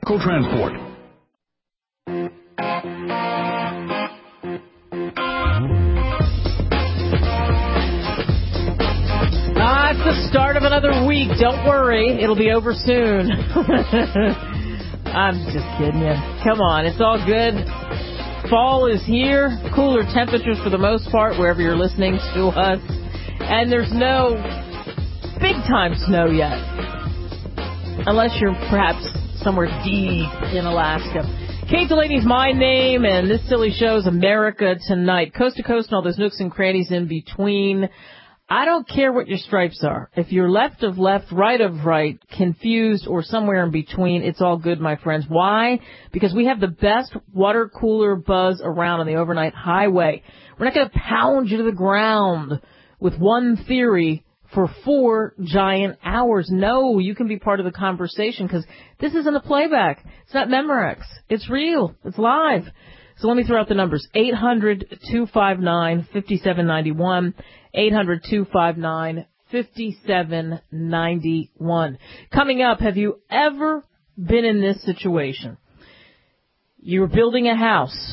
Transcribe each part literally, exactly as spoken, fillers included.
Transport. Ah, it's the start of another week. Don't worry, it'll be over soon. I'm just kidding you. Come on, it's all good. Fall is here. Cooler temperatures for the most part, wherever you're listening to us. And there's no big-time snow yet. Unless you're perhaps somewhere deep in Alaska. Kate Delaney's my name, and this silly show's America Tonight. Coast to coast and all those nooks and crannies in between. I don't care what your stripes are. If you're left of left, right of right, confused, or somewhere in between, it's all good, my friends. Why? Because we have the best water cooler buzz around on the overnight highway. We're not going to pound you to the ground with one theory for four giant hours. No, you can be part of the conversation because this isn't a playback. It's not Memorex. It's real. It's live. So let me throw out the numbers. eight hundred, two five nine, five seven nine one. eight hundred, two five nine, five seven nine one. Coming up, have you ever been in this situation? You were building a house,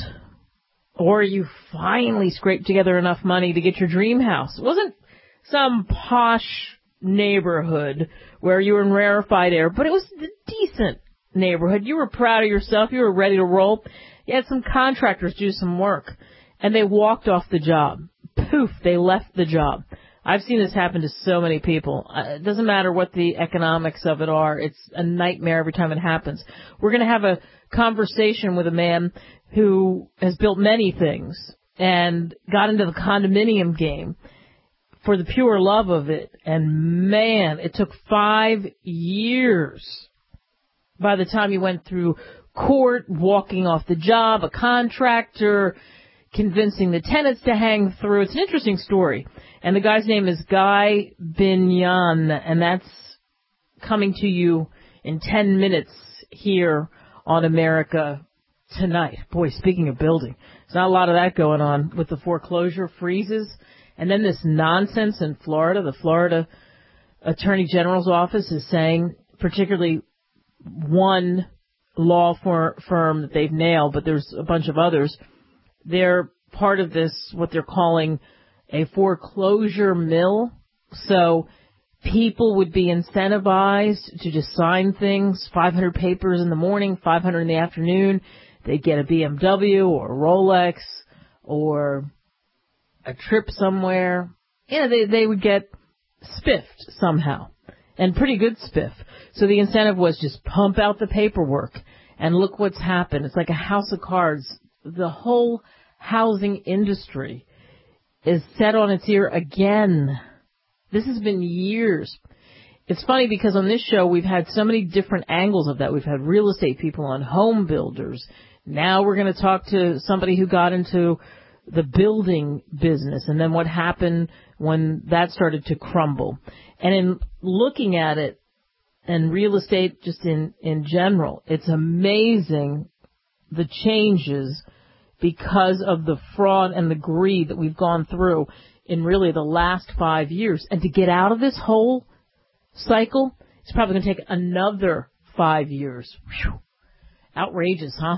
or you finally scraped together enough money to get your dream house. It wasn't some posh neighborhood where you were in rarefied air, but it was a decent neighborhood. You were proud of yourself. You were ready to roll. You had some contractors do some work, and they walked off the job. Poof, they left the job. I've seen this happen to so many people. Uh, it doesn't matter what the economics of it are. It's a nightmare every time it happens. We're going to have a conversation with a man who has built many things and got into the condominium game for the pure love of it. And, man, it took five years by the time he went through court, walking off the job, a contractor, convincing the tenants to hang through. It's an interesting story. And the guy's name is Guy Bignon, and that's coming to you in ten minutes here on America Tonight. Boy, speaking of building, there's not a lot of that going on with the foreclosure freezes. And then this nonsense in Florida. The Florida Attorney General's office is saying, particularly one law for, firm that they've nailed, but there's a bunch of others. They're part of this, what they're calling a foreclosure mill. So people would be incentivized to just sign things, five hundred papers in the morning, five hundred in the afternoon. They'd get a B M W or a Rolex or a trip somewhere. You know, they, they would get spiffed somehow, and pretty good spiff. So the incentive was just pump out the paperwork, and look what's happened. It's like a house of cards. The whole housing industry is set on its ear again. This has been years. It's funny because on this show we've had so many different angles of that. We've had real estate people on, home builders. Now we're going to talk to somebody who got into the building business and then what happened when that started to crumble. And in looking at it, and real estate just in, in general, it's amazing the changes because of the fraud and the greed that we've gone through in really the last five years. And to get out of this whole cycle, it's probably going to take another five years. Whew. Outrageous, huh?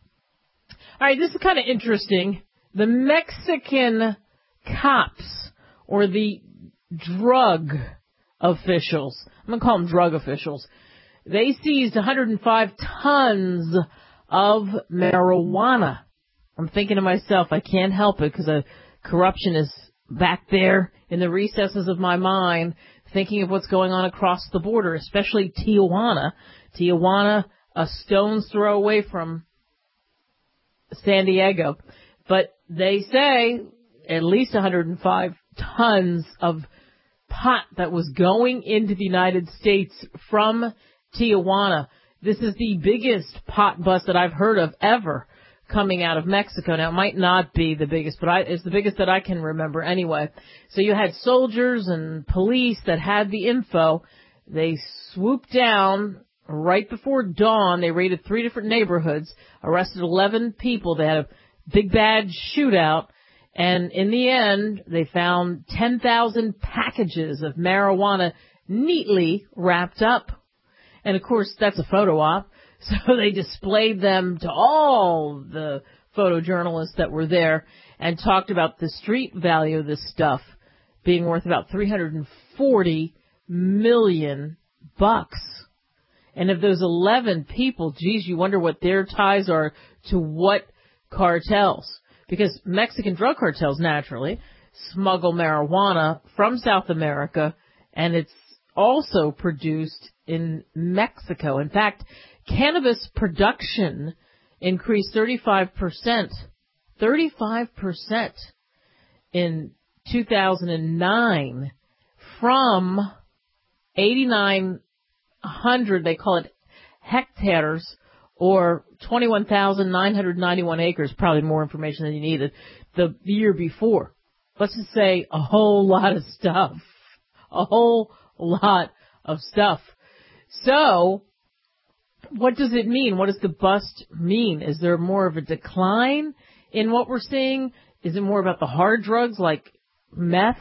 All right, this is kind of interesting. The Mexican cops, or the drug officials, I'm going to call them drug officials, they seized one hundred five tons of marijuana. I'm thinking to myself, I can't help it because uh, corruption is back there in the recesses of my mind, thinking of what's going on across the border, especially Tijuana. Tijuana, a stone's throw away from San Diego. But they say at least one hundred five tons of pot that was going into the United States from Tijuana. This is the biggest pot bust that I've heard of ever coming out of Mexico. Now, it might not be the biggest, but I, it's the biggest that I can remember anyway. So you had soldiers and police that had the info. They swooped down right before dawn. They raided three different neighborhoods, arrested eleven people. They had a big bad shootout. And in the end, they found ten thousand packages of marijuana neatly wrapped up. And, of course, that's a photo op. So they displayed them to all the photojournalists that were there and talked about the street value of this stuff being worth about three hundred forty million bucks. And of those eleven people, geez, you wonder what their ties are to what cartels. Because Mexican drug cartels, naturally, smuggle marijuana from South America, and it's also produced in Mexico. In fact, cannabis production increased thirty-five percent, thirty-five percent in two thousand nine from eighty-nine hundred, they call it hectares, or twenty-one thousand nine hundred ninety-one acres, probably more information than you needed, the year before. Let's just say a whole lot of stuff. A whole lot of stuff. So, what does it mean? What does the bust mean? Is there more of a decline in what we're seeing? Is it more about the hard drugs like meth?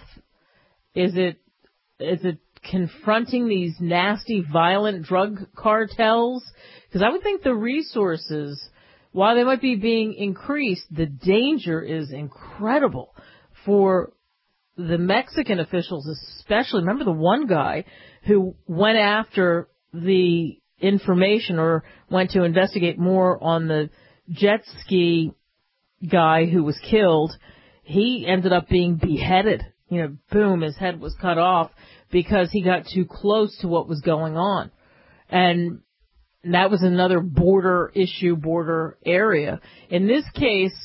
Is it, is it confronting these nasty, violent drug cartels? Because I would think the resources, while they might be being increased, the danger is incredible for the Mexican officials especially. Remember the one guy who went after the information or went to investigate more on the jet ski guy who was killed. He ended up being beheaded. You know, boom, his head was cut off because he got too close to what was going on. And that was another border issue, border area. In this case,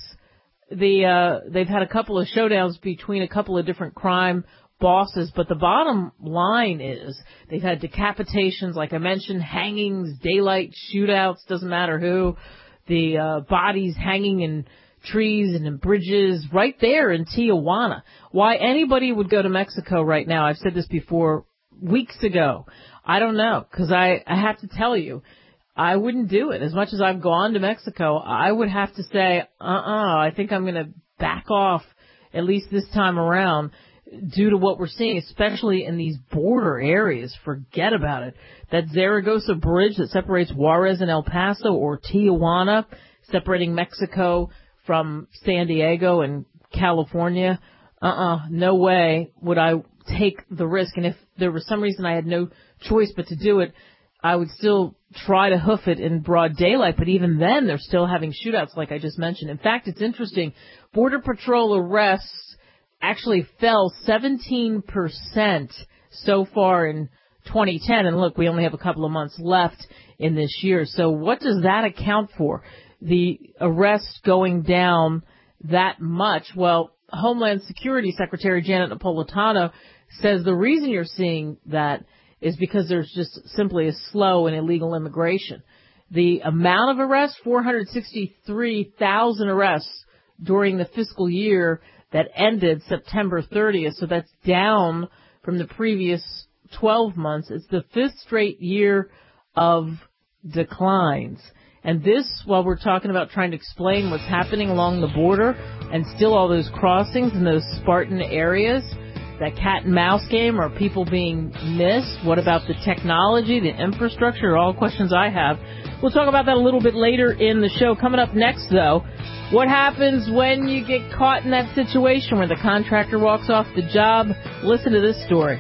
the uh they've had a couple of showdowns between a couple of different crime bosses, but the bottom line is they've had decapitations, like I mentioned, hangings, daylight shootouts, doesn't matter who, the uh bodies hanging in trees and in bridges right there in Tijuana. Why anybody would go to Mexico right now, I've said this before weeks ago, I don't know, because I, I have to tell you, I wouldn't do it. As much as I've gone to Mexico, I would have to say, uh-uh, I think I'm going to back off, at least this time around, due to what we're seeing, especially in these border areas. Forget about it. That Zaragoza bridge that separates Juarez and El Paso, or Tijuana, separating Mexico from San Diego and California, uh-uh, no way would I take the risk. And if there was some reason I had no choice but to do it, I would still try to hoof it in broad daylight. But even then, they're still having shootouts like I just mentioned. In fact, it's interesting. Border Patrol arrests actually fell seventeen percent so far in twenty ten. And look, we only have a couple of months left in this year. So what does that account for? The arrests going down that much? Well, Homeland Security Secretary Janet Napolitano says the reason you're seeing that is because there's just simply a slow and illegal immigration. The amount of arrests, four hundred sixty-three thousand arrests during the fiscal year that ended September thirtieth, so that's down from the previous twelve months. It's the fifth straight year of declines. And this, while we're talking about trying to explain what's happening along the border and still all those crossings in those Spartan areas, that cat and mouse game, are people being missed? What about the technology, the infrastructure? All questions I have. We'll talk about that a little bit later in the show. Coming up next, though, what happens when you get caught in that situation where the contractor walks off the job? Listen to this story.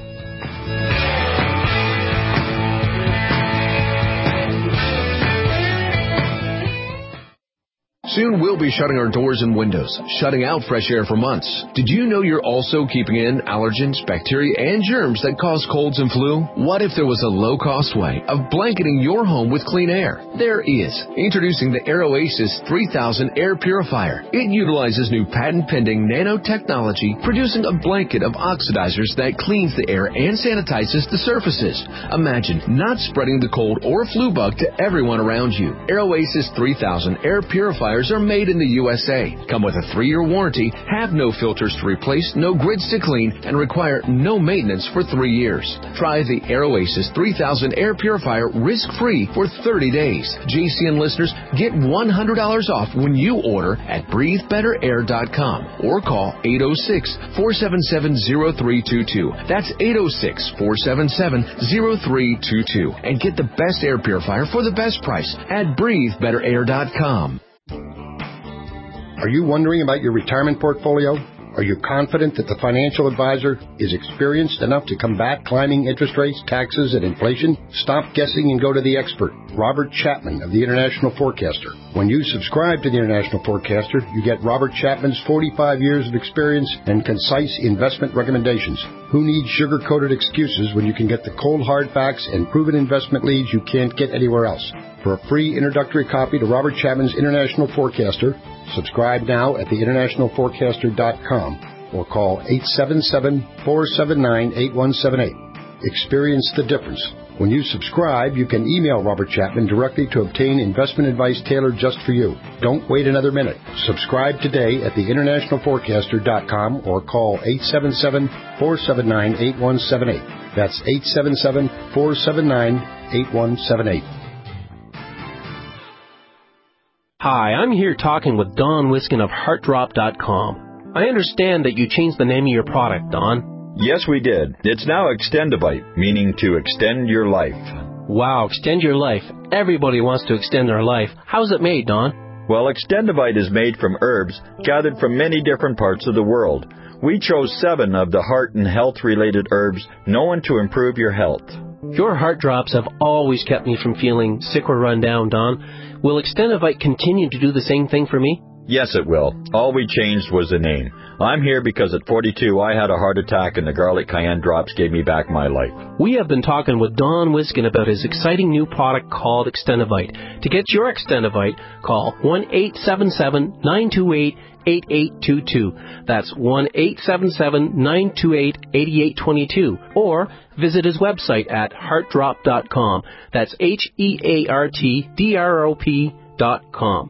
Soon we'll be shutting our doors and windows, shutting out fresh air for months. Did you know you're also keeping in allergens, bacteria, and germs that cause colds and flu? What if there was a low-cost way of blanketing your home with clean air? There is. Introducing the AirOasis three thousand Air Purifier. It utilizes new patent-pending nanotechnology, producing a blanket of oxidizers that cleans the air and sanitizes the surfaces. Imagine not spreading the cold or flu bug to everyone around you. AirOasis three thousand Air Purifiers filters are made in the U S A, come with a three-year warranty, have no filters to replace, no grids to clean, and require no maintenance for three years. Try the AirOasis three thousand air purifier risk-free for thirty days. J C N listeners get one hundred dollars off when you order at breathe better air dot com or call eight oh six, four seven seven, oh three two two. That's eight oh six, four seven seven, oh three two two. And get the best air purifier for the best price at breathe better air dot com. Are you wondering about your retirement portfolio? Are you confident that the financial advisor is experienced enough to combat climbing interest rates, taxes, and inflation? Stop guessing and go to the expert, Robert Chapman of the International Forecaster. When you subscribe to the International Forecaster, you get Robert Chapman's forty-five years of experience and concise investment recommendations. Who needs sugar-coated excuses when you can get the cold hard facts and proven investment leads you can't get anywhere else? For a free introductory copy to Robert Chapman's International Forecaster, subscribe now at the international forecaster dot com or call eight seven seven, four seven nine, eight one seven eight. Experience the difference. When you subscribe, you can email Robert Chapman directly to obtain investment advice tailored just for you. Don't wait another minute. Subscribe today at the international forecaster dot com or call eight seven seven, four seven nine, eight one seven eight. That's eight seven seven, four seven nine, eight one seven eight. Hi, I'm here talking with Don Wiskin of heart drop dot com. I understand that you changed the name of your product, Don. Yes, we did. It's now Extendivite, meaning to extend your life. Wow, extend your life. Everybody wants to extend their life. How's it made, Don? Well, Extendivite is made from herbs gathered from many different parts of the world. We chose seven of the heart and health-related herbs known to improve your health. Your heart drops have always kept me from feeling sick or run down, Don. Will Extendivite continue to do the same thing for me? Yes, it will. All we changed was the name. I'm here because at forty-two I had a heart attack and the garlic cayenne drops gave me back my life. We have been talking with Don Wiskin about his exciting new product called Extendivite. To get your Extendivite, call one eight seven seven, nine two eight, eight eight two two. That's one eight seven seven, nine two eight, eight eight two two. Or visit his website at heart drop dot com. That's H E A R T D R O P dot com.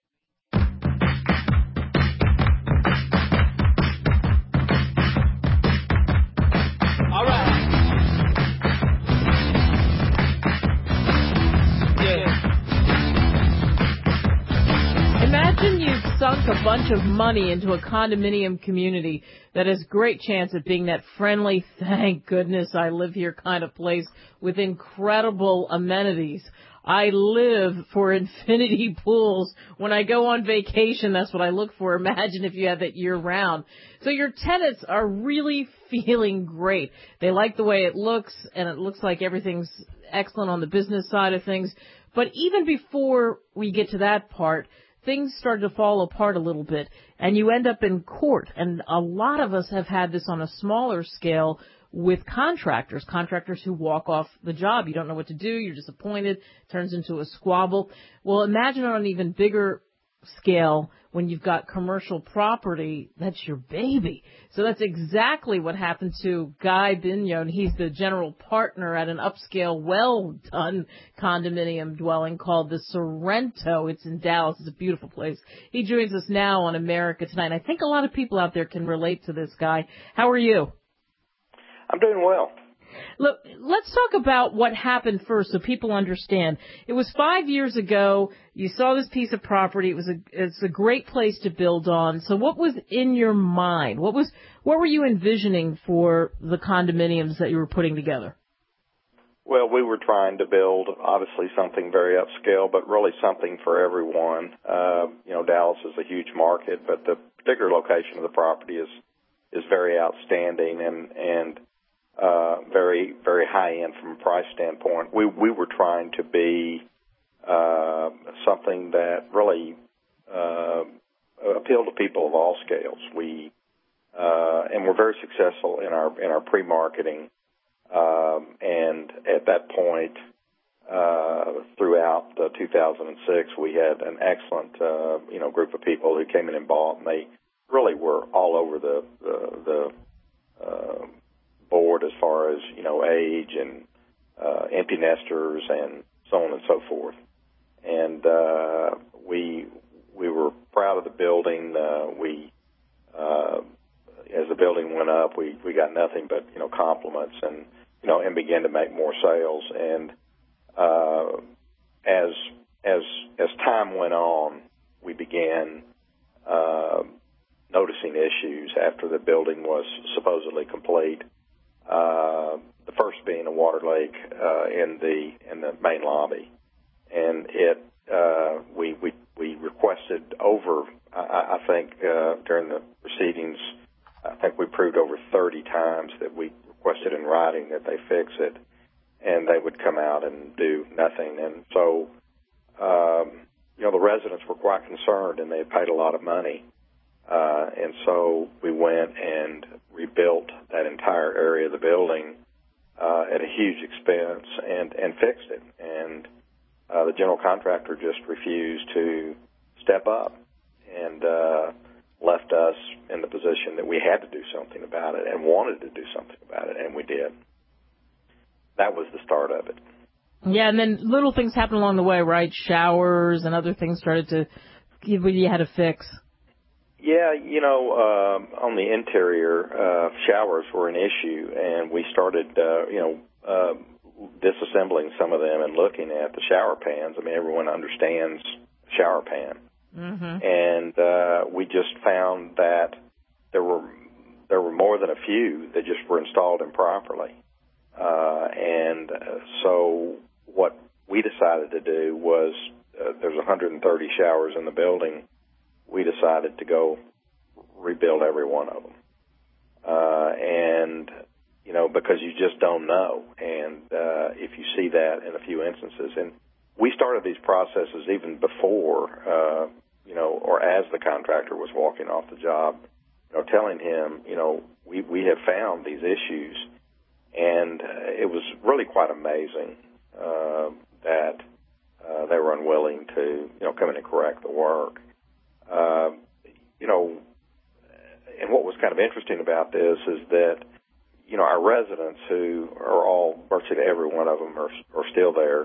Imagine you've sunk a bunch of money into a condominium community that has great chance at being that friendly, thank goodness I live here kind of place with incredible amenities. I live for infinity pools. When I go on vacation, that's what I look for. Imagine if you had that year-round. So your tenants are really feeling great. They like the way it looks, and it looks like everything's excellent on the business side of things. But even before we get to that part, things start to fall apart a little bit, and you end up in court. And a lot of us have had this on a smaller scale with contractors, contractors who walk off the job. You don't know what to do. You're disappointed. Turns into a squabble. Well, imagine on an even bigger scale when you've got commercial property. That's your baby. So that's exactly what happened to Guy Bignon. He's the general partner at an upscale, well-done condominium dwelling called the Sorrento. It's in Dallas. It's a beautiful place. He joins us now on America Tonight. I think a lot of people out there can relate to this guy. How are you? I'm doing well. Look, let's talk about what happened first so people understand. It was five years ago. You saw this piece of property. It was a, it's a great place to build on. So what was in your mind? What was, what were you envisioning for the condominiums that you were putting together? Well, we were trying to build, obviously, something very upscale, but really something for everyone. Uh, you know, Dallas is a huge market, but the particular location of the property is, is very outstanding and, and, Uh, very, very high end from a price standpoint. We we were trying to be uh, something that really uh, appealed to people of all scales. We uh, and we're very successful in our in our pre-marketing. Um, and at that point, uh, throughout uh, two thousand six, we had an excellent uh, you know group of people who came in and bought, and they really were all over the the. the uh, board as far as, you know, age and uh, empty nesters and so on and so forth. And uh, we we were building. Uh, we, uh, as the building went up, we, we got nothing but, you know, compliments and, you know, and began to make more sales. And, uh, as, as, as time went on, we began, uh, noticing issues after the building was supposedly complete. Uh, the first being a water leak, uh, in the, in the main lobby. And it, uh, we, we, we requested over, I, I think, uh, during the proceedings, I think we proved over thirty times that we requested in writing that they fix it, and they would come out and do nothing. And so, um, you know, the residents were quite concerned, and they had paid a lot of money. Uh, and so we went and rebuilt that entire area of the building uh, at a huge expense and, and fixed it. And uh, the general contractor just refused to step up and uh, left us in the position that we had to do something about it and wanted to do something about it, and we did. That was the start of it. Yeah, and then little things happened along the way, right? Showers and other things started to, you had to fix. Yeah, you know, uh, on the interior, uh, showers were an issue, and we started, uh, you know, uh, disassembling some of them and looking at the shower pans. I mean, everyone understands shower pan. Mm-hmm. And uh, we just found that there were there were more than a few that just were installed improperly. Uh, and uh, so what we decided to do was uh, there's one hundred thirty showers in the building. We decided to go rebuild every one of them. Uh, and, you know, because you just don't know. And uh, if you see that in a few instances, and we started these processes even before, uh, you know, or as the contractor was walking off the job, you know, telling him, you know, we, we have found these issues. And uh, it was really quite amazing uh, that uh, they were unwilling to, you know, come in and correct the work. Uh, you know, and what was kind of interesting about this is that, you know, our residents, who are all, virtually every one of them are, are still there,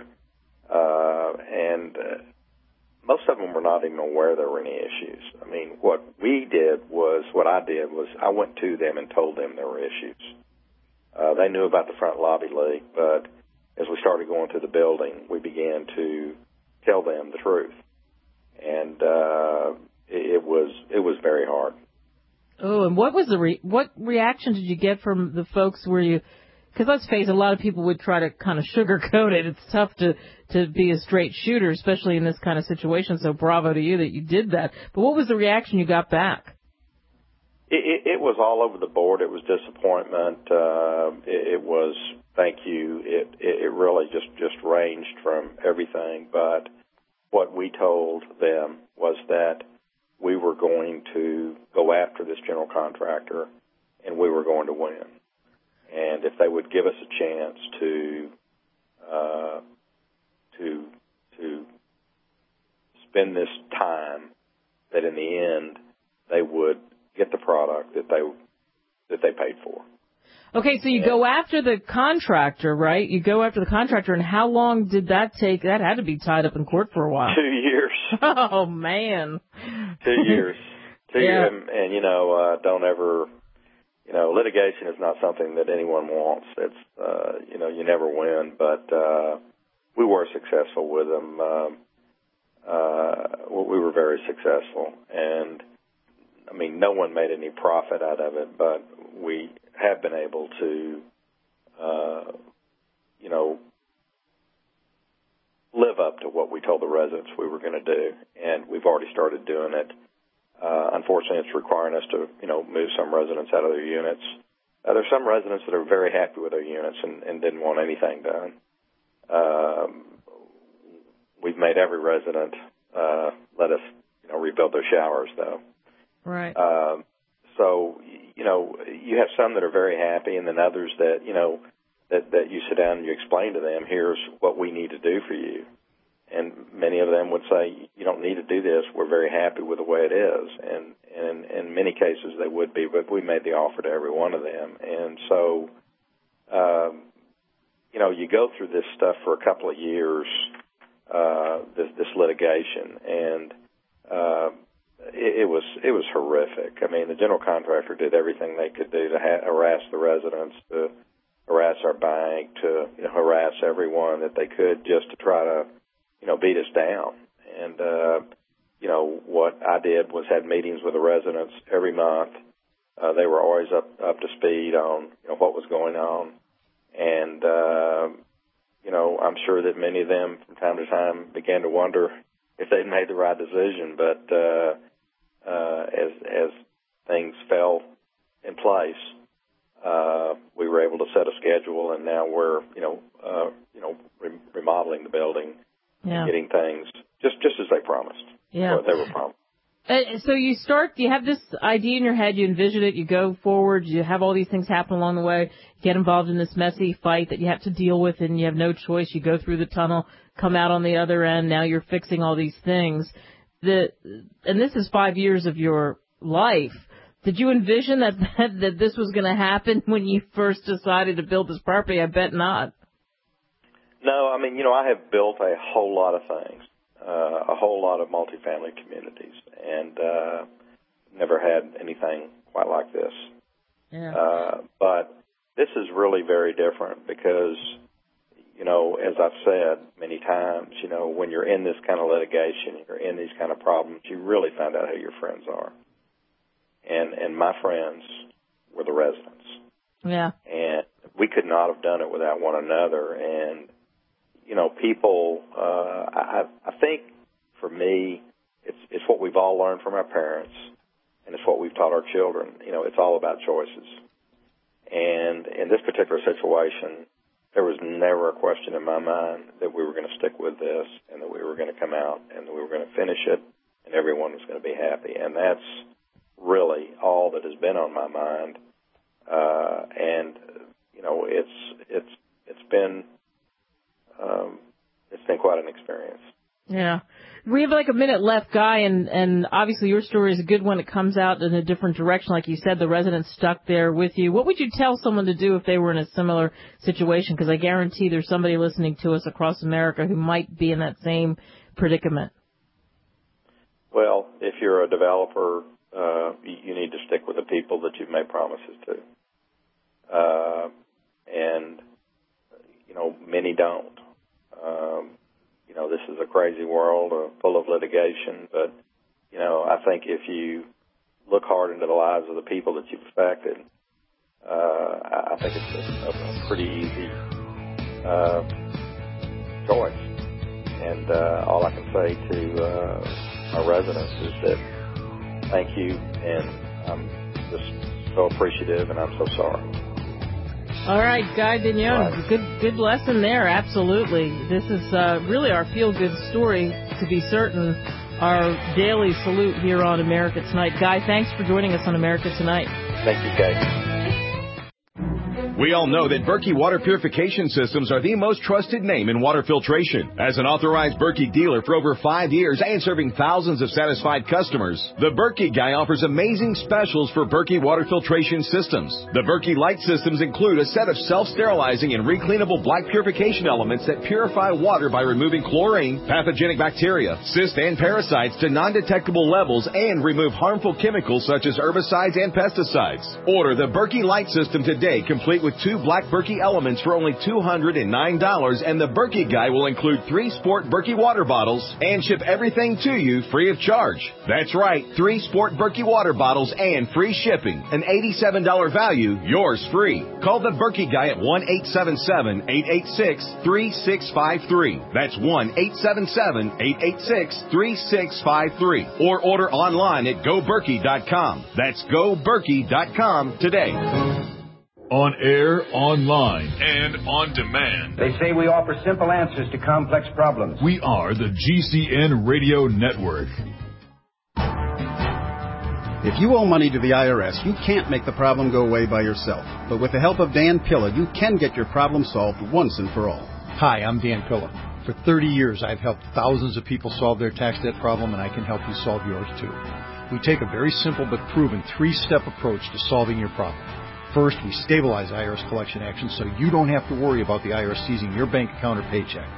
uh, and uh, most of them were not even aware there were any issues. I mean, what we did was, what I did was I went to them and told them there were issues. Uh, they knew about the front lobby leak, but as we started going through the building, we began to tell them the truth. And uh, it, it was it was very hard. Oh, and what was the re- what reaction did you get from the folks where you? Because let's face it, a lot of people would try to kind of sugarcoat it. It's tough to to be a straight shooter, especially in this kind of situation. So bravo to you that you did that. But what was the reaction you got back? It, it, it was all over the board. It was disappointment. Uh, it, it was thank you. It, it it really just just ranged from everything. But what we told them was that we were going to go after this general contractor, and we were going to win. And if they would give us a chance to uh, to to spend this time, that in the end they would get the product that they that they paid for. Okay, so you and, go after the contractor, right? You go after the contractor, and how long did that take? That had to be tied up in court for a while. Two years. Oh, man. Two years. Two yeah. years. And, and, you know, uh, don't ever, you know, litigation is not something that anyone wants. It's, uh, you know, you never win. But uh, we were successful with them. Um, uh, we were very successful. And, I mean, no one made any profit out of it, but we have been able to, uh, you know, live up to what we told the residents we were going to do, and we've already started doing it. Uh, unfortunately, it's requiring us to, you know, move some residents out of their units. Uh, there's some residents that are very happy with their units and, and didn't want anything done. Um, we've made every resident uh, let us, you know, rebuild their showers, though. Right. Um, so, you know, you have some that are very happy, and then others that, you know, that, that you sit down and you explain to them, here's what we need to do for you. And many of them would say, you don't need to do this. We're very happy with the way it is. And, and in many cases they would be, but we made the offer to every one of them. And so, um, you know, you go through this stuff for a couple of years, uh, this, this litigation, and uh, it, it was it was horrific. I mean, the general contractor did everything they could do to ha- harass the residents, to harass our bank, to you know, harass everyone that they could, just to try to, you know, beat us down. And uh, you know, what I did was had meetings with the residents every month. Uh, they were always up up to speed on you know what was going on, and uh, you know, I'm sure that many of them from time to time began to wonder if they'd made the right decision. But uh, uh, as as things fell in place, uh, we were able to set a schedule, and now we're you know uh, you know re- remodeling the building, yeah. and getting things just just as they promised. Yeah, what they were promised. Uh, so you start, you have this idea in your head, you envision it, you go forward, you have all these things happen along the way, you get involved in this messy fight that you have to deal with, and you have no choice. You go through the tunnel, come out on the other end, now you're fixing all these things. The, and this is five years of your life. Did you envision that, that, that this was going to happen when you first decided to build this property? I bet not. No, I mean, you know, I have built a whole lot of things. Uh, a whole lot of multifamily communities, and uh, never had anything quite like this. Yeah. Uh, but this is really very different because, you know, as I've said many times, you know, when you're in this kind of litigation, you're in these kind of problems, you really find out who your friends are. And and my friends were the residents. Yeah. And we could not have done it without one another. And you know, people, uh, I, I think for me, it's, it's what we've all learned from our parents, and it's what we've taught our children. You know, it's all about choices. And in this particular situation, there was never a question in my mind that we were going to stick with this and that we were going to come out and that we were going to finish it and everyone was going to be happy. And that's really all that has been on my mind. Uh, and, you know, it's, it's, it's been, Um, it's been quite an experience. Yeah. We have like a minute left, Guy, and, and obviously your story is a good one. It comes out in a different direction. Like you said, the residents stuck there with you. What would you tell someone to do if they were in a similar situation? Because I guarantee there's somebody listening to us across America who might be in that same predicament. Well, if you're a developer, uh, you, you need to stick with the people that you've made promises to. Uh, and, you know, many don't. Um, you know, this is a crazy world uh, full of litigation, but, you know, I think if you look hard into the lives of the people that you've affected, uh, I think it's a, a pretty easy uh, choice. And uh, all I can say to uh, my residents is that thank you, and I'm just so appreciative, and I'm so sorry. All right, Guy Dagnone, Right. good good lesson there, absolutely. This is uh, really our feel-good story, to be certain, our daily salute here on America Tonight. Guy, thanks for joining us on America Tonight. Thank you, Kate. We all know that Berkey Water Purification Systems are the most trusted name in water filtration. As an authorized Berkey dealer for over five years and serving thousands of satisfied customers, the Berkey Guy offers amazing specials for Berkey Water Filtration Systems. The Berkey Light Systems include a set of self-sterilizing and recleanable black purification elements that purify water by removing chlorine, pathogenic bacteria, cysts, and parasites to non-detectable levels and remove harmful chemicals such as herbicides and pesticides. Order the Berkey Light System today, complete with two black Berkey elements for only two hundred nine dollars, and the Berkey Guy will include three Sport Berkey water bottles and ship everything to you free of charge. That's right, three Sport Berkey water bottles and free shipping. An eighty-seven dollars value, yours free. Call the Berkey Guy at one eight seven seven, eight eight six, three six five three. That's one eight seven seven, eight eight six, three six five three. Or order online at go berkey dot com. That's go berkey dot com today. On air, online, and on demand. They say we offer simple answers to complex problems. We are the G C N Radio Network. If you owe money to the I R S, you can't make the problem go away by yourself. But with the help of Dan Pilla, you can get your problem solved once and for all. Hi, I'm Dan Pilla. For thirty years, I've helped thousands of people solve their tax debt problem, and I can help you solve yours too. We take a very simple but proven three-step approach to solving your problem. First, we stabilize I R S collection actions so you don't have to worry about the I R S seizing your bank account or paycheck.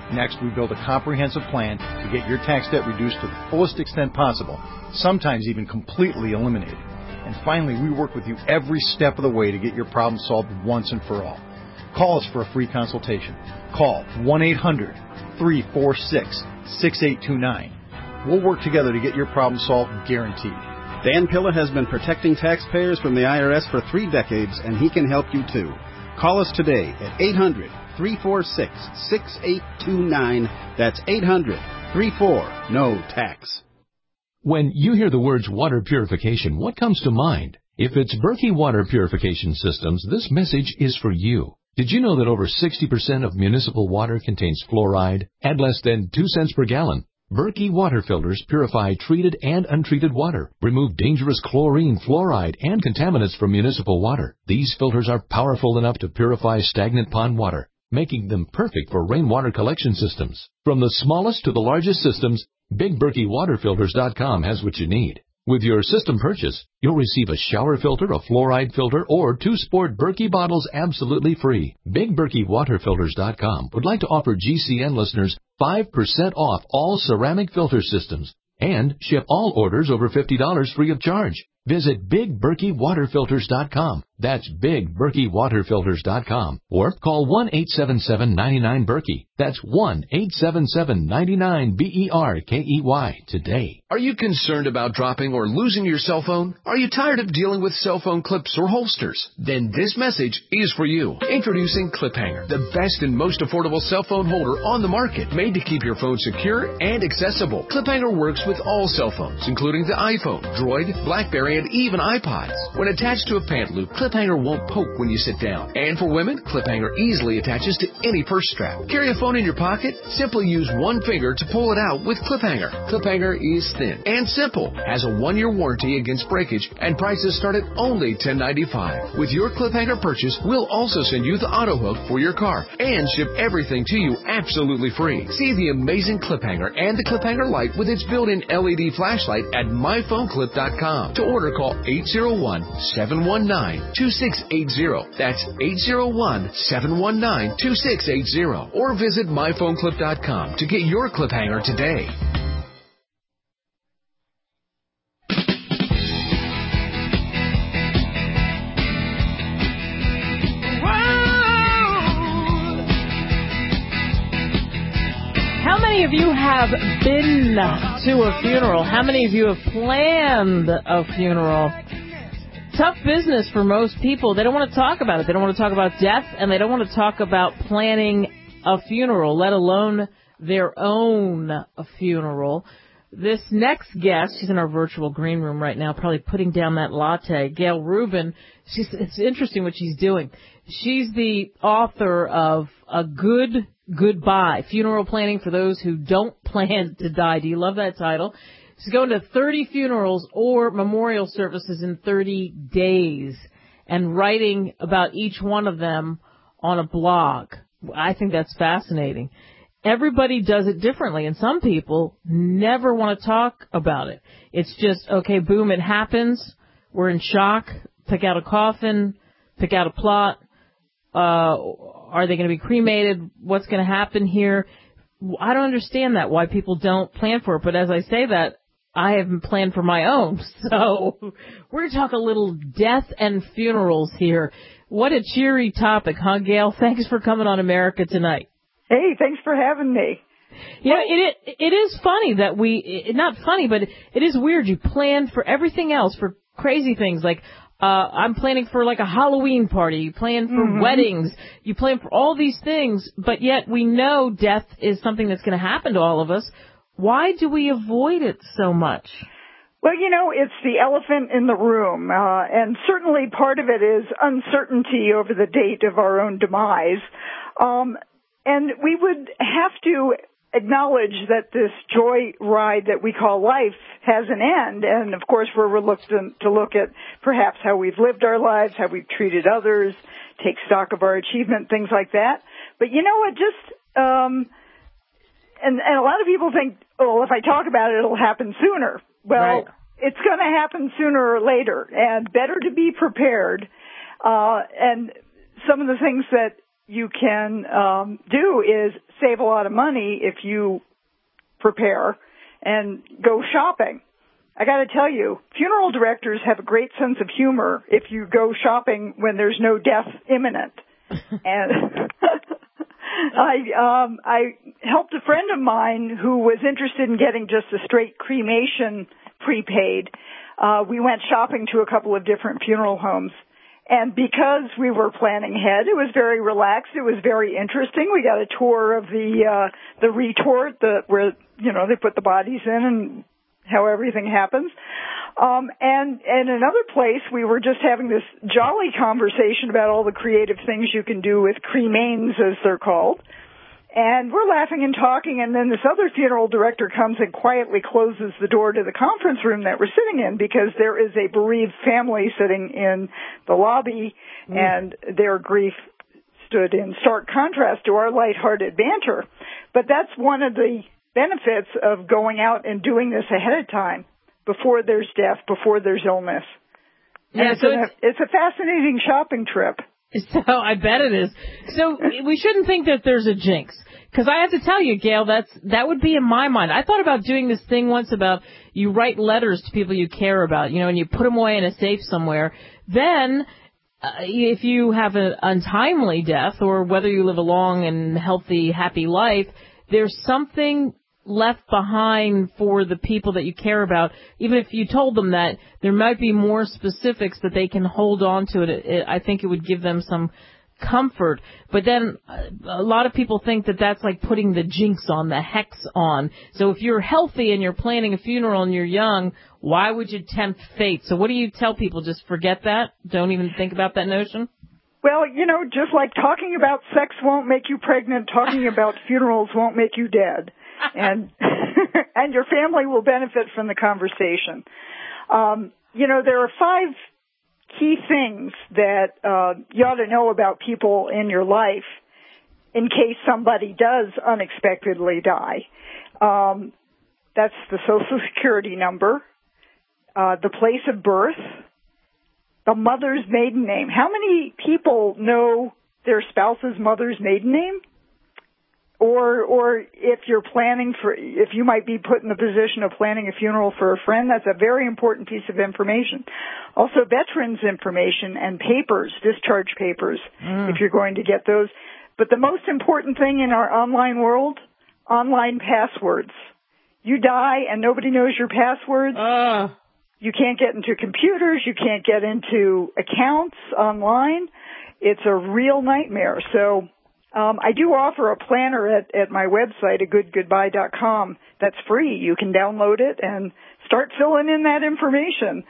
Next, we build a comprehensive plan to get your tax debt reduced to the fullest extent possible, sometimes even completely eliminated. And finally, we work with you every step of the way to get your problem solved once and for all. Call us for a free consultation. Call one eight hundred, three four six, six eight two nine. We'll work together to get your problem solved, guaranteed. Dan Pilla has been protecting taxpayers from the I R S for three decades, and he can help you too. Call us today at eight hundred, three four six, six eight two nine. That's eight hundred, three four, N O tax. When you hear the words water purification, what comes to mind? If it's Berkey Water Purification Systems, this message is for you. Did you know that over sixty percent of municipal water contains fluoride at less than two cents per gallon? Berkey water filters purify treated and untreated water, remove dangerous chlorine, fluoride, and contaminants from municipal water. These filters are powerful enough to purify stagnant pond water, making them perfect for rainwater collection systems. From the smallest to the largest systems, Big Berkey Water Filters dot com has what you need. With your system purchase, you'll receive a shower filter, a fluoride filter, or two sport Berkey bottles absolutely free. Big Berkey Water Filters dot com would like to offer G C N listeners five percent off all ceramic filter systems and ship all orders over fifty dollars free of charge. Visit Big Berkey Water Filters dot com. That's Big Berkey Water Filters dot com. Or call one eight seven seven, nine nine, Berkey. That's one eight seven seven, nine nine, B E R K E Y today. Are you concerned about dropping or losing your cell phone? Are you tired of dealing with cell phone clips or holsters? Then this message is for you. Introducing ClipHanger, the best and most affordable cell phone holder on the market, made to keep your phone secure and accessible. ClipHanger works with all cell phones, including the iPhone, Droid, BlackBerry, and even iPods. When attached to a pant loop, ClipHanger won't poke when you sit down. And for women, ClipHanger easily attaches to any purse strap. Carry a phone in your pocket? Simply use one finger to pull it out with ClipHanger. ClipHanger is thin and simple, has a one-year warranty against breakage, and prices start at only ten ninety-five. With your ClipHanger purchase, we'll also send you the auto hook for your car and ship everything to you absolutely free. See the amazing ClipHanger and the ClipHanger Lite with its built-in L E D flashlight at my phone clip dot com. To order, call eight zero one, seven one nine, two six eight zero. That's eight zero one, seven one nine, two six eight zero. Or visit my phone clip dot com to get your ClipHanger today. How many of you have been to a funeral? How many of you have planned a funeral? Tough business for most people. They don't want to talk about it. They don't want to talk about death, and they don't want to talk about planning a funeral, let alone their own funeral. This next guest, she's in our virtual green room right now, probably putting down that latte. Gail Rubin, she's, it's interesting what she's doing. She's the author of A Good Goodbye, Funeral Planning for Those Who Don't Plan to Die. Do you love that title? She's going to thirty funerals or memorial services in thirty days and writing about each one of them on a blog. I think that's fascinating. Everybody does it differently, and some people never want to talk about it. It's just, okay, boom, it happens. We're in shock. Pick out a coffin. Pick out a plot. Uh, are they going to be cremated? What's going to happen here? I don't understand that, why people don't plan for it. But as I say that, I haven't planned for my own. So we're going to talk a little death and funerals here. What a cheery topic, huh, Gail? Thanks for coming on America Tonight. Hey, thanks for having me. You know, it, it is funny that we, it, not funny, but it is weird. You plan for everything else, for crazy things like, uh, I'm planning for like a Halloween party. You plan for mm-hmm. weddings. You plan for all these things, but yet we know death is something that's going to happen to all of us. Why do we avoid it so much? Well, you know, it's the elephant in the room, uh, and certainly part of it is uncertainty over the date of our own demise. Um, and we would have to acknowledge that this joy ride that we call life has an end, and of course we're reluctant to look at perhaps how we've lived our lives, how we've treated others, take stock of our achievement, things like that. But you know what, just, um, and, and a lot of people think, oh, if I talk about it, it'll happen sooner. Well, right. It's going to happen sooner or later, and better to be prepared. Uh, and some of the things that you can um, do is save a lot of money if you prepare and go shopping. I got to tell you, funeral directors have a great sense of humor if you go shopping when there's no death imminent. And I um, I helped a friend of mine who was interested in getting just a straight cremation prepaid. Uh, we went shopping to a couple of different funeral homes. And because we were planning ahead, it was very relaxed. It was very interesting. We got a tour of the uh, the retort, the where you know they put the bodies in and how everything happens. Um, and and another place, we were just having this jolly conversation about all the creative things you can do with cremains, as they're called. And we're laughing and talking, and then this other funeral director comes and quietly closes the door to the conference room that we're sitting in because there is a bereaved family sitting in the lobby, mm. and their grief stood in stark contrast to our lighthearted banter. But that's one of the benefits of going out and doing this ahead of time, before there's death, before there's illness. Yeah, it's, so a, it's, it's a fascinating shopping trip. So I bet it is. So we shouldn't think that there's a jinx. Because I have to tell you, Gail, that's that would be in my mind. I thought about doing this thing once about you write letters to people you care about, you know, and you put them away in a safe somewhere. Then, uh, if you have an untimely death, or whether you live a long and healthy, happy life, there's something left behind for the people that you care about. Even if you told them that, there might be more specifics that they can hold on to. It, it I think it would give them some comfort. But then a lot of people think that that's like putting the jinx on, the hex on. So if you're healthy and you're planning a funeral and you're young, why would you tempt fate? So what do you tell people? Just forget that? Don't even think about that notion? Well, you know, just like talking about sex won't make you pregnant, talking about funerals won't make you dead. And and your family will benefit from the conversation. Um, you know, there are five key things that uh, you ought to know about people in your life in case somebody does unexpectedly die. Um, that's the Social Security number, uh, the place of birth, the mother's maiden name. How many people know their spouse's mother's maiden name? Or, or if you're planning for, if you might be put in the position of planning a funeral for a friend, that's a very important piece of information. Also, veterans information and papers, discharge papers, mm. if you're going to get those. But the most important thing in our online world, online passwords. You die and nobody knows your passwords. Uh. You can't get into computers. You can't get into accounts online. It's a real nightmare. So, Um, I do offer a planner at, at my website, a good goodbye dot com, that's free. You can download it and start filling in that information.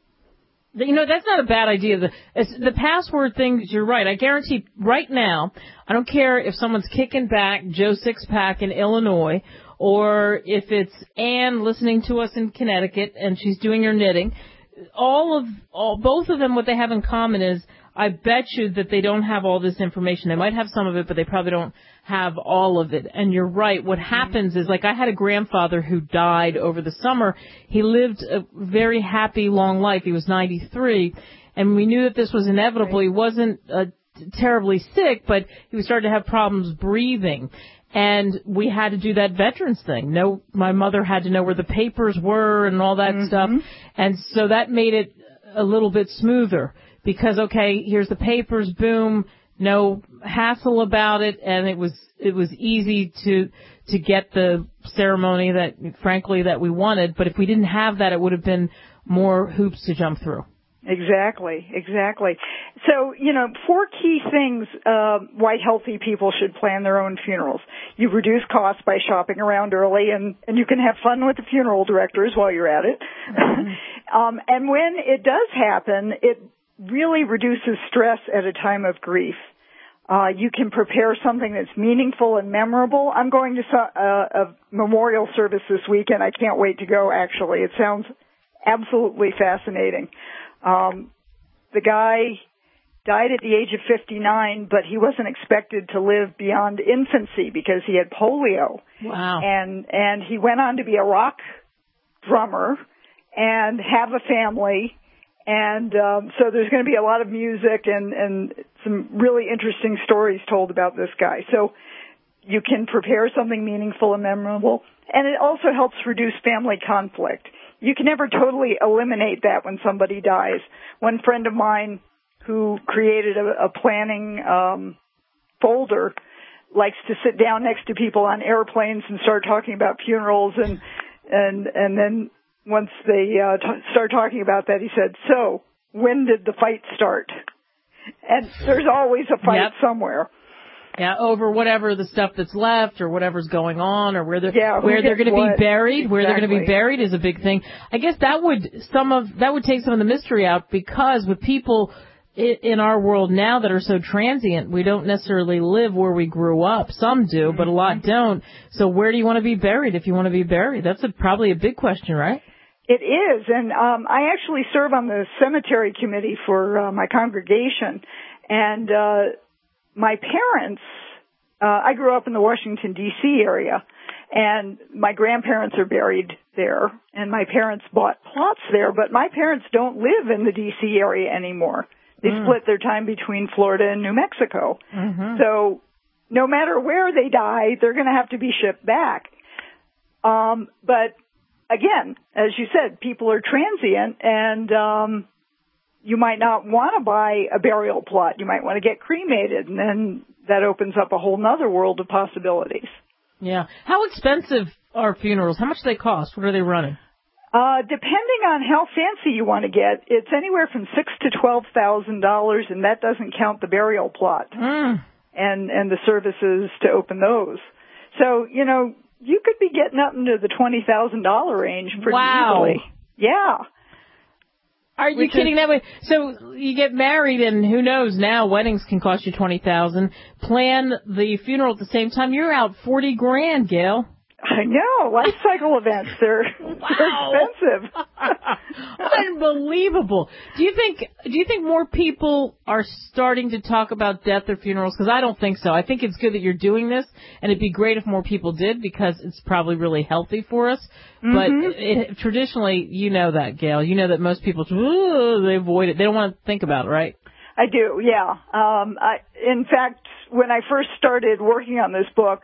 You know, that's not a bad idea. The, the password thing, you're right. I guarantee right now, I don't care if someone's kicking back Joe Sixpack in Illinois, or if it's Ann listening to us in Connecticut and she's doing her knitting. All of, all, both of them, what they have in common is, I bet you that they don't have all this information. They might have some of it, but they probably don't have all of it. And you're right. What happens is, like, I had a grandfather who died over the summer. He lived a very happy, long life. He was ninety-three, and we knew that this was inevitable. He wasn't uh, terribly sick, but he was starting to have problems breathing. And we had to do that veterans thing. No, my mother had to know where the papers were and all that mm-hmm. stuff. And so that made it a little bit smoother. Because, okay, here's the papers, boom, no hassle about it, and it was it was easy to to get the ceremony that, frankly, that we wanted. But if we didn't have that, it would have been more hoops to jump through. Exactly, exactly. So, you know, four key things uh, why healthy people should plan their own funerals. You reduce costs by shopping around early, and, and you can have fun with the funeral directors while you're at it. Mm-hmm. um, and when it does happen, it really reduces stress at a time of grief. Uh, you can prepare something that's meaningful and memorable. I'm going to so- uh, a memorial service this weekend. I can't wait to go, actually. It sounds absolutely fascinating. Um, the guy died at the age of fifty-nine, but he wasn't expected to live beyond infancy because he had polio. Wow. And, and he went on to be a rock drummer and have a family. And um, so there's going to be a lot of music and, and some really interesting stories told about this guy. So you can prepare something meaningful and memorable, and it also helps reduce family conflict. You can never totally eliminate that when somebody dies. One friend of mine who created a, a planning um, folder likes to sit down next to people on airplanes and start talking about funerals, and and and then once they uh, t- start talking about that, he said, "So, when did the fight start?" And there's always a fight yep. somewhere. Yeah, over whatever the stuff that's left or whatever's going on or where they're, yeah, where they're going to be buried, exactly. where they're going to be buried is a big thing. I guess that would some of that would take some of the mystery out, because with people in our world now that are so transient, we don't necessarily live where we grew up. Some do, but a lot don't. So where do you want to be buried if you want to be buried? That's a, probably a big question, right? It is, and um, I actually serve on the cemetery committee for uh, my congregation, and uh, my parents, uh, I grew up in the Washington, D C area, and my grandparents are buried there, and my parents bought plots there, but my parents don't live in the D C area anymore. They mm. split their time between Florida and New Mexico. Mm-hmm. So no matter where they die, they're going to have to be shipped back. Um, but again, as you said, people are transient, and um, you might not want to buy a burial plot. You might want to get cremated, and then that opens up a whole nother world of possibilities. Yeah. How expensive are funerals? How much do they cost? What are they running? Uh, depending on how fancy you want to get, it's anywhere from six to twelve thousand dollars, and that doesn't count the burial plot mm. and and the services to open those. So you know, you could be getting up into the twenty thousand dollar range pretty wow. easily. Yeah. Are you Which kidding is, that way? So you get married, and who knows now? Weddings can cost you twenty thousand. Plan the funeral at the same time. You're out forty grand, Gail. I know, life cycle events, they're, wow. they're expensive. Unbelievable. Do you think, do you think more people are starting to talk about death or funerals? Because I don't think so. I think it's good that you're doing this, and it'd be great if more people did, because it's probably really healthy for us. Mm-hmm. But it, it, traditionally, you know that, Gail. You know that most people, they avoid it. They don't want to think about it, right? I do, yeah. Um, I, in fact, when I first started working on this book,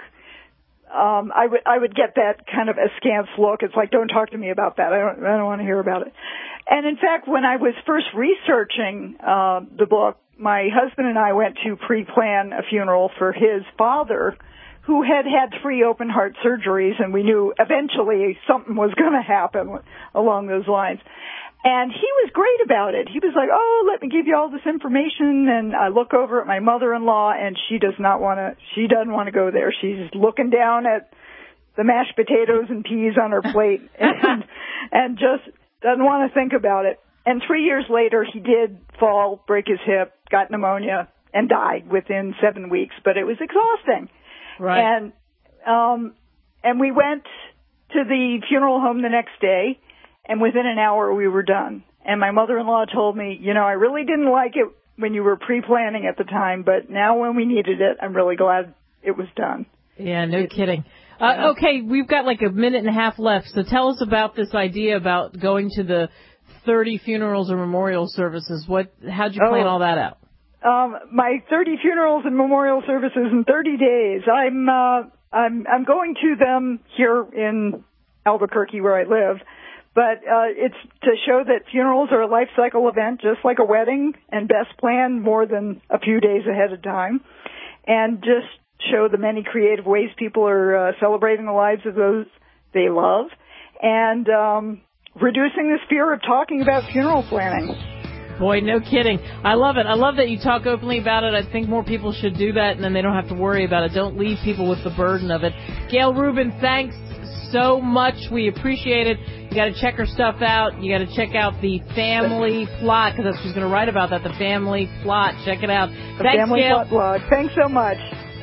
Um, I would I would get that kind of askance look. It's like, don't talk to me about that. I don't I don't want to hear about it. And in fact, when I was first researching uh, the book, my husband and I went to pre-plan a funeral for his father, who had had three open heart surgeries, and we knew eventually something was going to happen along those lines. And he was great about it. He was like, oh, let me give you all this information. And I look over at my mother-in-law, and she does not want to, she doesn't want to go there. She's looking down at the mashed potatoes and peas on her plate and, and just doesn't want to think about it. And three years later, he did fall, break his hip, got pneumonia, and died within seven weeks. But it was exhausting. Right. And, um, and we went to the funeral home the next day. And within an hour, we were done. And my mother-in-law told me, you know, I really didn't like it when you were pre-planning at the time, but now when we needed it, I'm really glad it was done. Yeah, no kidding. Uh, okay, we've got like a minute and a half left, so tell us about this idea about going to the thirty funerals or memorial services. What? How'd you plan oh, all that out? Um, my thirty funerals and memorial services in thirty days. I'm uh, I'm I'm going to them here in Albuquerque, where I live. But uh, it's to show that funerals are a life cycle event, just like a wedding, and best planned more than a few days ahead of time. And just show the many creative ways people are uh, celebrating the lives of those they love, and um, reducing this fear of talking about funeral planning. Boy, no kidding. I love it. I love that you talk openly about it. I think more people should do that, and then they don't have to worry about it. Don't leave people with the burden of it. Gail Rubin, thanks so much. We appreciate it. You got to check her stuff out. You got to check out the Family Plot, because she's going to write about that. The Family Plot. Check it out. The Thanks, Family Gail. Plot blog. Thanks so much.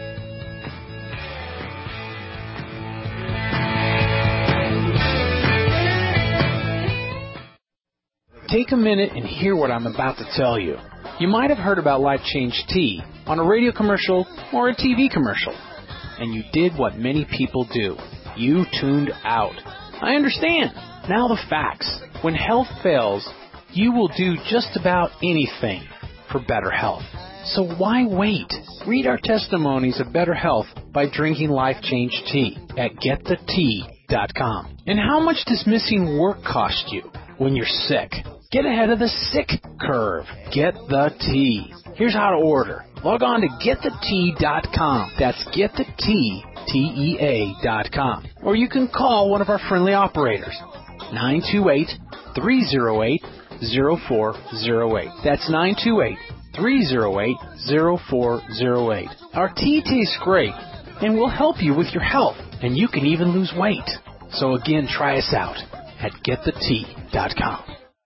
Take a minute and hear what I'm about to tell you. You might have heard about Life Change Tea on a radio commercial or a T V commercial, and you did what many people do. You tuned out. I understand. Now the facts. When health fails, you will do just about anything for better health. So why wait? Read our testimonies of better health by drinking Life Change Tea at get the tea dot com. And how much does missing work cost you when you're sick? Get ahead of the sick curve. Get the tea. Here's how to order. Log on to get the tea dot com. That's get the tea, T E A dot com. Or you can call one of our friendly operators, nine two eight, three oh eight, oh four oh eight. That's nine two eight, three oh eight, oh four oh eight. Our tea tastes great, and will help you with your health, and you can even lose weight. So again, try us out at get the tea dot com.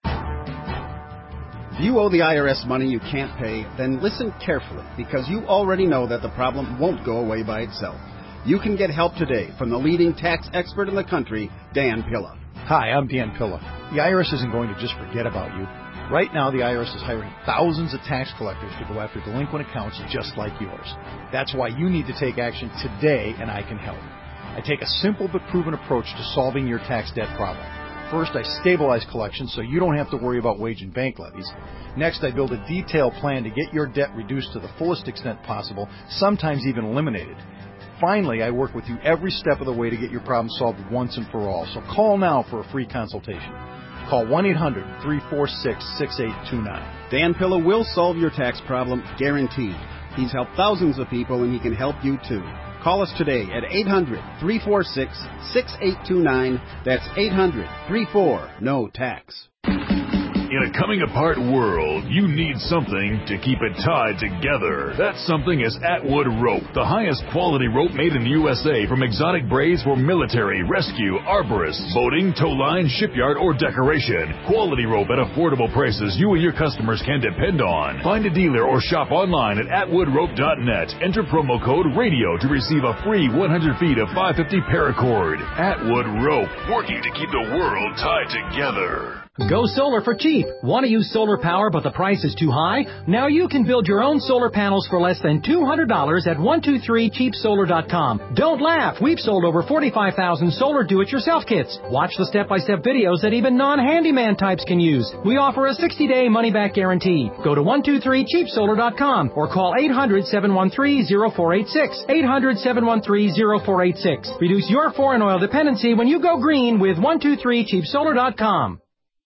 If you owe the I R S money you can't pay, then listen carefully, because you already know that the problem won't go away by itself. You can get help today from the leading tax expert in the country, Dan Pilla. Hi, I'm Dan Pilla. The I R S isn't going to just forget about you. Right now, the I R S is hiring thousands of tax collectors to go after delinquent accounts just like yours. That's why you need to take action today, and I can help. I take a simple but proven approach to solving your tax debt problem. First, I stabilize collections so you don't have to worry about wage and bank levies. Next, I build a detailed plan to get your debt reduced to the fullest extent possible, sometimes even eliminated. Finally, I work with you every step of the way to get your problem solved once and for all. So call now for a free consultation. Call one eight hundred, three four six, six eight two nine. Dan Pilla will solve your tax problem, guaranteed. He's helped thousands of people, and he can help you too. Call us today at eight hundred, three four six, six eight two nine. That's eight hundred, three four, N O tax. In a coming-apart world, you need something to keep it tied together. That something is Atwood Rope, the highest quality rope made in the U S A, from exotic braids for military, rescue, arborists, boating, tow line, shipyard, or decoration. Quality rope at affordable prices you and your customers can depend on. Find a dealer or shop online at atwood rope dot net. Enter promo code RADIO to receive a free one hundred feet of five fifty paracord. Atwood Rope, working to keep the world tied together. Go solar for cheap. Want to use solar power but the price is too high? Now you can build your own solar panels for less than two hundred dollars at one two three cheap solar dot com. Don't laugh. We've sold over forty-five thousand solar do-it-yourself kits. Watch the step-by-step videos that even non-handyman types can use. We offer a sixty-day money-back guarantee. Go to one two three cheap solar dot com or call eight hundred, seven one three, oh four eight six. eight hundred, seven one three, oh four eight six. Reduce your foreign oil dependency when you go green with one two three cheap solar dot com.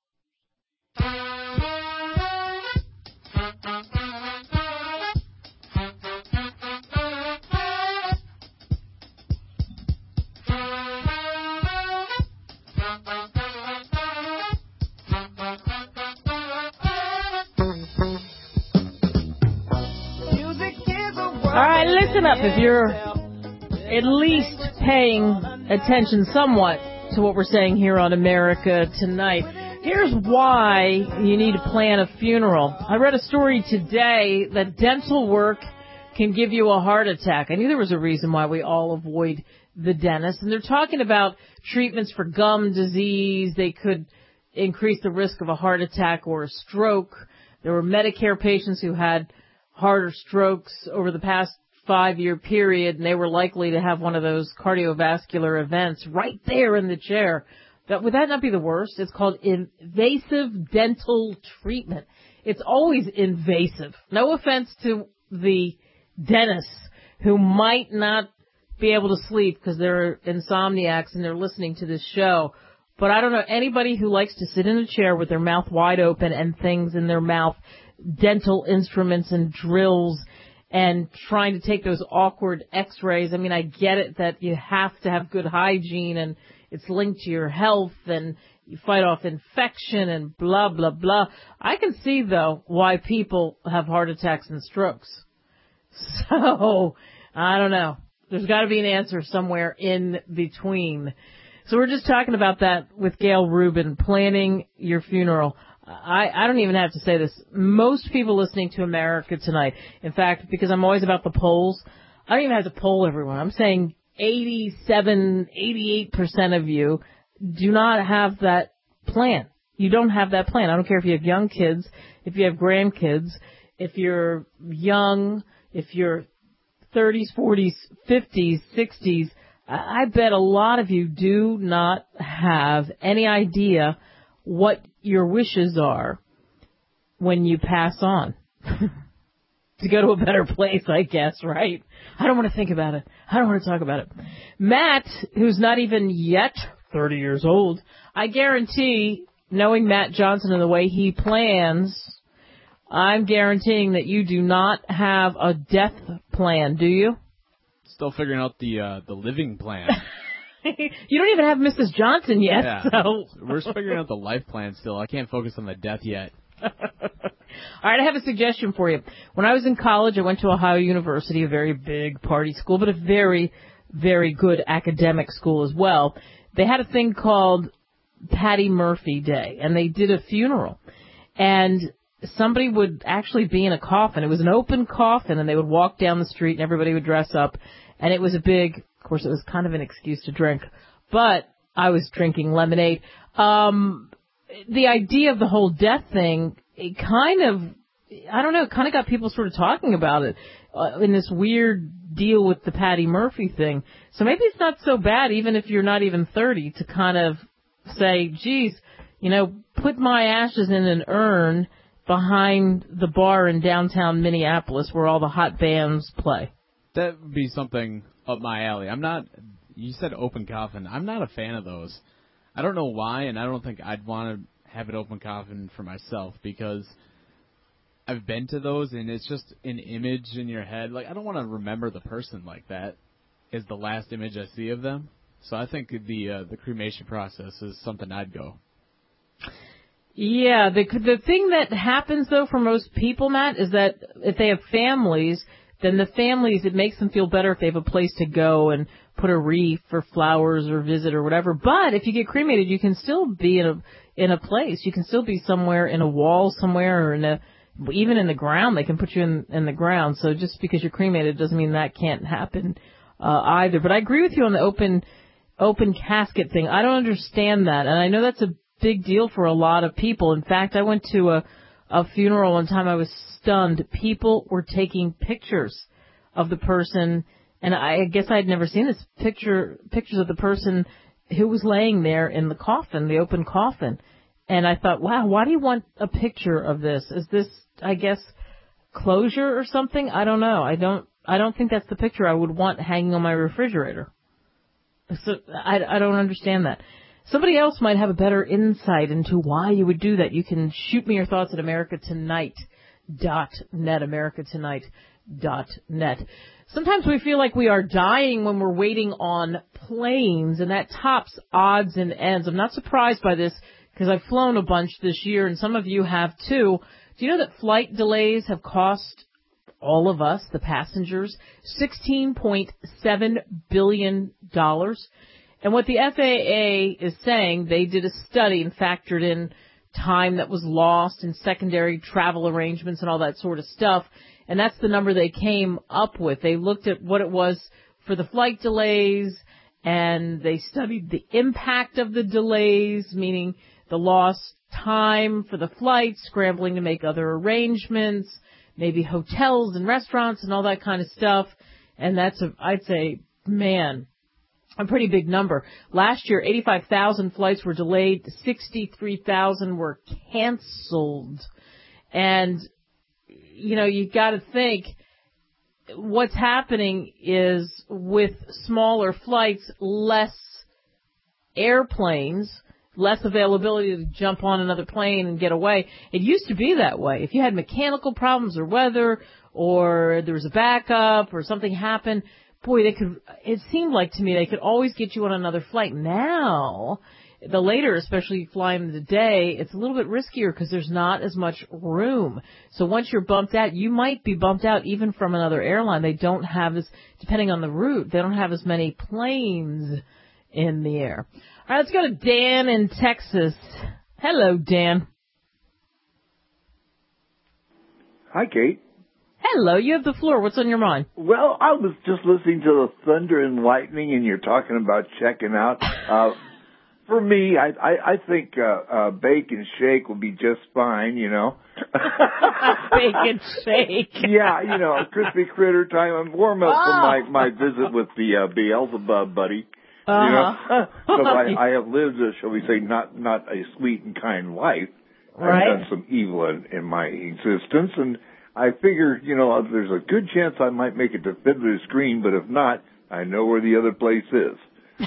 All right, listen up. If you're at least paying attention somewhat to what we're saying here on America Tonight, here's why you need to plan a funeral. I read a story today that dental work can give you a heart attack. I knew there was a reason why we all avoid the dentist. And they're talking about treatments for gum disease. They could increase the risk of a heart attack or a stroke. There were Medicare patients who had heart or strokes over the past five-year period, and they were likely to have one of those cardiovascular events right there in the chair. That, would that not be the worst? It's called invasive dental treatment. It's always invasive. No offense to the dentists who might not be able to sleep because they're insomniacs and they're listening to this show. But I don't know anybody who likes to sit in a chair with their mouth wide open and things in their mouth, dental instruments and drills, and trying to take those awkward x-rays. I mean, I get it that you have to have good hygiene and it's linked to your health and you fight off infection and blah, blah, blah. I can see, though, why people have heart attacks and strokes. So, I don't know. There's got to be an answer somewhere in between. So we're just talking about that with Gail Rubin, planning your funeral. I, I don't even have to say this. Most people listening to America Tonight, in fact, because I'm always about the polls, I don't even have to poll everyone. I'm saying eighty-seven, eighty-eight percent of you do not have that plan. You don't have that plan. I don't care if you have young kids, if you have grandkids, if you're young, if you're thirties, forties, fifties, sixties. I bet a lot of you do not have any idea what your wishes are when you pass on. to go to a better place, I guess, right? I don't want to think about it. I don't want to talk about it. Matt, who's not even yet thirty years old, I guarantee, knowing Matt Johnson and the way he plans, I'm guaranteeing that you do not have a death plan, do you? Still figuring out the uh, the living plan. You don't even have Missus Johnson yet, yeah. so... We're figuring out the life plan still. I can't focus on the death yet. All right, I have a suggestion for you. When I was in college, I went to Ohio University, a very big party school, but a very, very good academic school as well. They had a thing called Patty Murphy Day, and they did a funeral. And somebody would actually be in a coffin. It was an open coffin, and they would walk down the street, and everybody would dress up. And it was a big, of course, it was kind of an excuse to drink, but I was drinking lemonade. Um, the idea of the whole death thing, it kind of, I don't know, it kind of got people sort of talking about it uh, in this weird deal with the Patty Murphy thing. So maybe it's not so bad, even if you're not even thirty, to kind of say, geez, you know, put my ashes in an urn behind the bar in downtown Minneapolis where all the hot bands play. That would be something up my alley. I'm not, you said open coffin. I'm not a fan of those. I don't know why, and I don't think I'd want to have an open coffin for myself because I've been to those, and it's just an image in your head. Like, I don't want to remember the person like that as the last image I see of them. So I think the uh, the cremation process is something I'd go. Yeah, the the thing that happens, though, for most people, Matt, is that if they have families, then the families, it makes them feel better if they have a place to go and put a wreath or flowers or visit or whatever. But if you get cremated, you can still be in a in a place. You can still be somewhere in a wall somewhere or in a even in the ground. They can put you in, in the ground. So just because you're cremated doesn't mean that can't happen uh, either. But I agree with you on the open open casket thing. I don't understand that, and I know that's a big deal for a lot of people. In fact, I went to a a funeral one time. I was stunned. People were taking pictures of the person, and I guess I'd never seen this picture pictures of the person who was laying there in the coffin, the open coffin. And I thought, wow, why do you want a picture of this? Is this, I guess, closure or something? I don't know. I don't I don't think that's the picture I would want hanging on my refrigerator. So I, I don't understand that. Somebody else might have a better insight into why you would do that. You can shoot me your thoughts at america tonight dot net, america tonight dot net. Sometimes we feel like we are dying when we're waiting on planes, and that tops odds and ends. I'm not surprised by this because I've flown a bunch this year, and some of you have too. Do you know that flight delays have cost all of us, the passengers, sixteen point seven billion dollars? And what the F A A is saying, they did a study and factored in time that was lost and secondary travel arrangements and all that sort of stuff. And that's the number they came up with. They looked at what it was for the flight delays, and they studied the impact of the delays, meaning the lost time for the flights, scrambling to make other arrangements, maybe hotels and restaurants and all that kind of stuff. And that's, a, I'd say, man, a pretty big number. Last year, eighty-five thousand flights were delayed, sixty-three thousand were canceled. And, you know, you got to think what's happening is with smaller flights, less airplanes, less availability to jump on another plane and get away. It used to be that way. If you had mechanical problems or weather or there was a backup or something happened, boy, they could, it seemed like to me they could always get you on another flight. Now, the later, especially you fly in the day, it's a little bit riskier because there's not as much room. So once you're bumped out, you might be bumped out even from another airline. They don't have as, depending on the route, they don't have as many planes in the air. All right, let's go to Dan in Texas. Hello, Dan. Hi, Kate. Hello, you have the floor. What's on your mind? Well, I was just listening to the thunder and lightning, and you're talking about checking out. Uh, for me, I, I, I think uh, uh, bake and shake would be just fine, you know. Bake and shake. Yeah, you know, crispy critter time. I'm warm up oh. for my, my visit with the uh, Beelzebub buddy. Uh-huh. You know, because I, I have lived, a, shall we say, not not a sweet and kind life. Right. I've done some evil in, in my existence, and I figure, you know, there's a good chance I might make it to Fiddler's Green, but if not, I know where the other place is.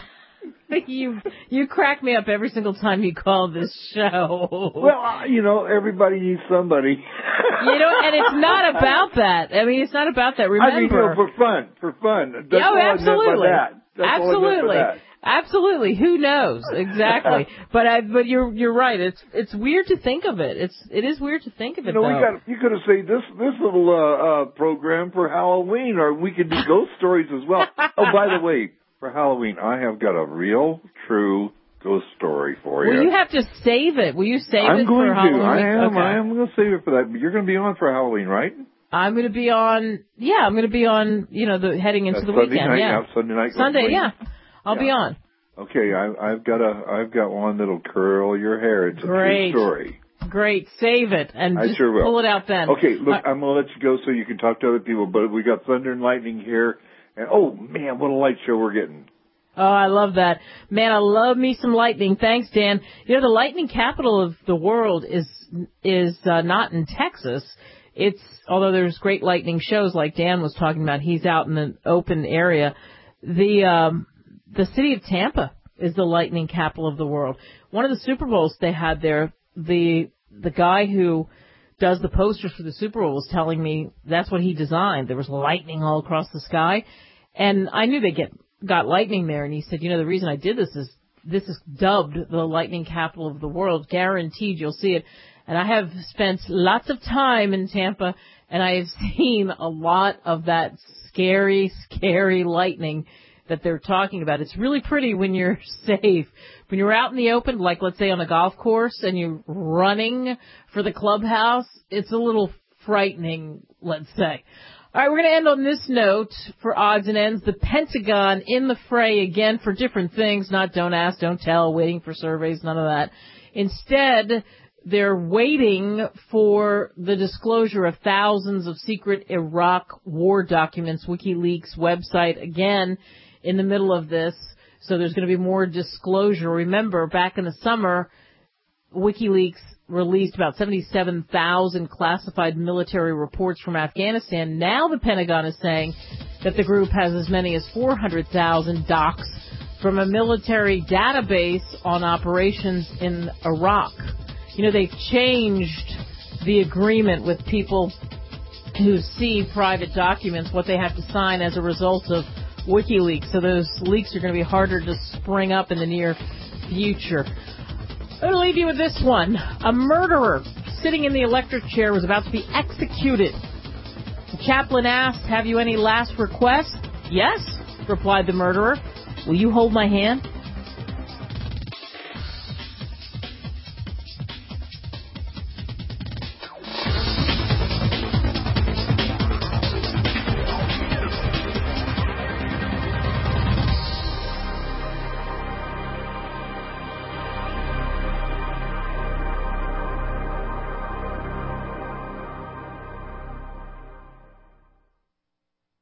you you crack me up every single time you call this show. Well, uh, you know, everybody needs somebody. You know, and it's not about that. I mean, it's not about that. Remember, I mean, you know, for fun, for fun. That's oh, all absolutely, I meant by that. That's absolutely, all I meant by that. Absolutely. Who knows exactly? but I, but you're you're right. It's it's weird to think of it. It's it is weird to think of it. You know, though. we got you could have saved this this little uh, uh program for Halloween, or we could do ghost stories as well. Oh, by the way, for Halloween, I have got a real, true ghost story for you. Well, you have to save it. Will you save I'm it going for to. Halloween? I am. Okay. I am going to save it for that. But you're going to be on for Halloween, right? I'm going to be on. Yeah, I'm going to be on. You know, the heading into That's the Sunday weekend. Night, yeah, yeah, Sunday night. Sunday. Wait. Yeah, I'll yeah. be on. Okay, I, I've got a. I've got one that'll curl your hair. It's a Great. true story. Great. Save it and I just sure will. pull it out then. Okay, look, Uh, I'm going to let you go so you can talk to other people. But we got Thunder and Lightning here, and oh man, what a light show we're getting. Oh, I love that. Man, I love me some lightning. Thanks, Dan. You know, the lightning capital of the world is is uh, not in Texas. It's, although there's great lightning shows like Dan was talking about, he's out in the open area. The um, the city of Tampa is the lightning capital of the world. One of the Super Bowls they had there, the the guy who does the posters for the Super Bowl was telling me that's what he designed. There was lightning all across the sky. And I knew they get got lightning there, and he said, you know, the reason I did this is this is dubbed the lightning capital of the world. Guaranteed you'll see it. And I have spent lots of time in Tampa, and I have seen a lot of that scary, scary lightning that they're talking about. It's really pretty when you're safe. When you're out in the open, like let's say on a golf course, and you're running for the clubhouse, it's a little frightening, let's say. All right, we're going to end on this note for odds and ends. The Pentagon in the fray again for different things, not don't ask, don't tell, waiting for surveys, none of that. Instead, they're waiting for the disclosure of thousands of secret Iraq war documents. WikiLeaks website, again, in the middle of this. So there's going to be more disclosure. Remember, back in the summer, WikiLeaks released about seventy-seven thousand classified military reports from Afghanistan. Now the Pentagon is saying that the group has as many as four hundred thousand docs from a military database on operations in Iraq. You know, they've changed the agreement with people who see private documents, what they have to sign as a result of WikiLeaks. So those leaks are going to be harder to spring up in the near future. I'm going to leave you with this one. A murderer sitting in the electric chair was about to be executed. The chaplain asked, have you any last requests? Yes, replied the murderer. Will you hold my hand?